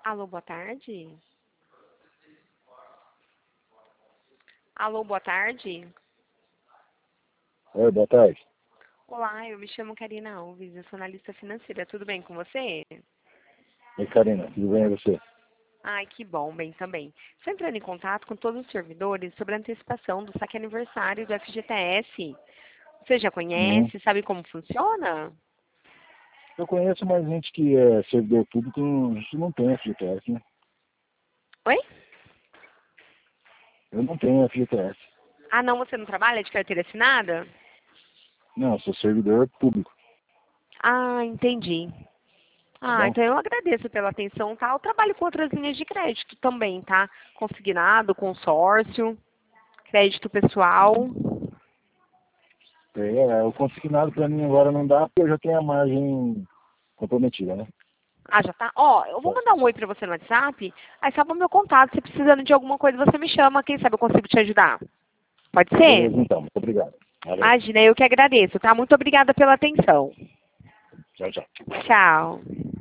Alô, boa tarde. Alô, boa tarde. Oi, boa tarde. Olá, eu me chamo Karina Alves, eu sou analista financeira. Tudo bem com você? Oi, Karina, tudo bem e você? Ai, que bom, bem também. Estou entrando em contato com todos os servidores sobre a antecipação do saque aniversário do FGTS. Você já Uhum. conhece, sabe como funciona? Eu conheço mais gente que é servidor público que não tem FGTS, né? Oi? Eu não tenho FGTS. Ah, não, você não trabalha de carteira assinada? Não, eu sou servidor público, Ah, entendi. tá Ah, bom? então eu agradeço pela atenção, tá? Eu trabalho com outras linhas de crédito também, tá? Consignado, consórcio, crédito pessoal. O consignado para mim agora não dá porque eu já tenho a margem comprometida, né? Ah, já tá? Ó, eu vou mandar um oi pra você no WhatsApp, aí salva o meu contato. Se precisando de alguma coisa, você me chama. Quem sabe eu consigo te ajudar. Pode ser? Beleza, então. Muito obrigado. Valeu. Imagina, eu que agradeço, tá? Muito obrigada pela atenção. Tchau, tchau. Tchau.